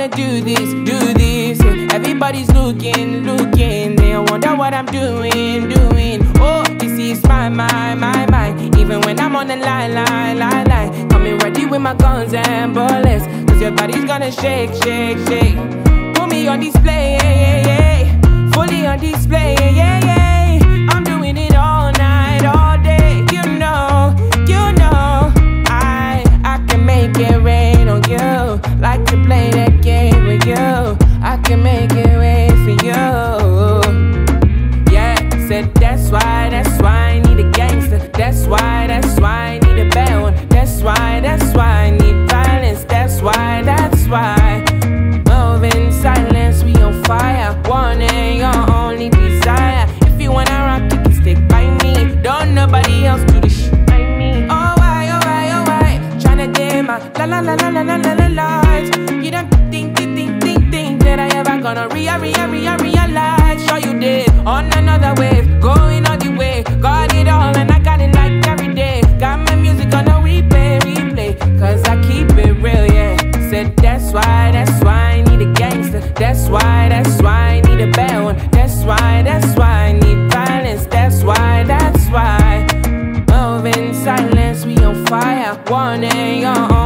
do this, do this. Everybody's looking, they wonder what I'm doing. Oh, this is my mind. Even when I'm on the line. Coming ready with my guns and bullets. Cause your body's gonna shake. Put me on display, fully on display, I'm doing it all night, all day. You know, I can make it rain on you. Like to play that game with you. I can make it rain for you. Yeah, said that's why I need a gangster. That's why I need a bad one. That's why I need violence. That's why. Moving silence, we on fire. Wanting your only desire. If you wanna rock, you can stick by me. Don't nobody else do the shit like me. Oh why? Tryna dim my la lights. You don't think that I ever gonna realize. Sure you did, on another wave, going all the way. Got it all and I got it like every day. Got my music on a replay. Cause I keep it real, yeah. Said that's why I need a gangster. That's why I need a bad one. That's why I need violence. That's why. Moving silence, we on fire. Wanting your own